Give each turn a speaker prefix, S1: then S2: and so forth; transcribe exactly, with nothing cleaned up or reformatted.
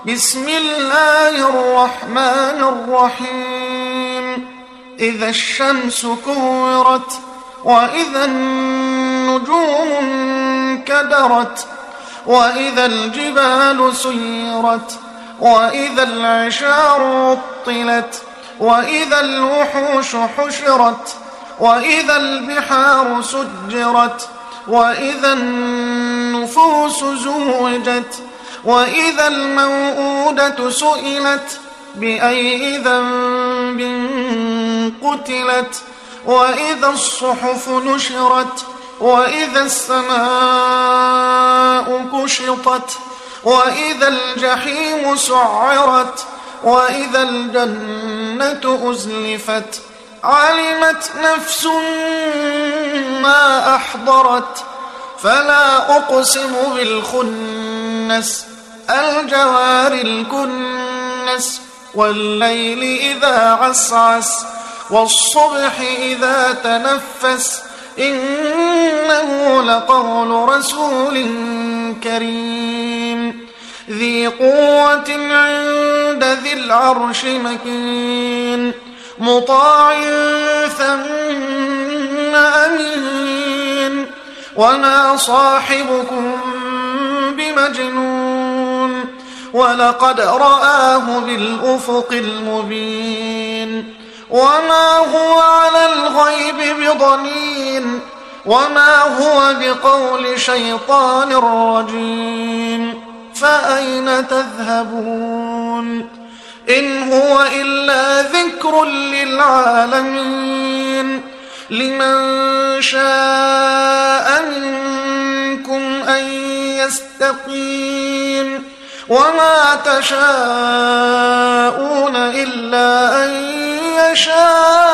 S1: بسم الله الرحمن الرحيم إذا الشمس كورت وإذا النجوم انكدرت وإذا الجبال سيرت وإذا العشار عطلت وإذا الوحوش حشرت وإذا البحار سجرت وإذا النفوس زوجت وإذا الموءودة سئلت بأي ذنب قتلت وإذا الصحف نشرت وإذا السماء كشطت وإذا الجحيم سعرت وإذا الجنة أزلفت علمت نفس ما أحضرت فلا أقسم بالخنس الجوار الكنس والليل إذا عسعس والصبح إذا تنفس إنه لقول رسول كريم ذي قوة عند ذي العرش مكين مطاع ثم أمين وما صاحبكم بمجنون ولقد رآه بالأفق المبين وما هو على الغيب بضنين وما هو بقول شيطان رجيم فأين تذهبون إن هو إلا ذكر للعالمين لمن شاء منكم أن يستقيم وما تشاءون إلا أن يشاء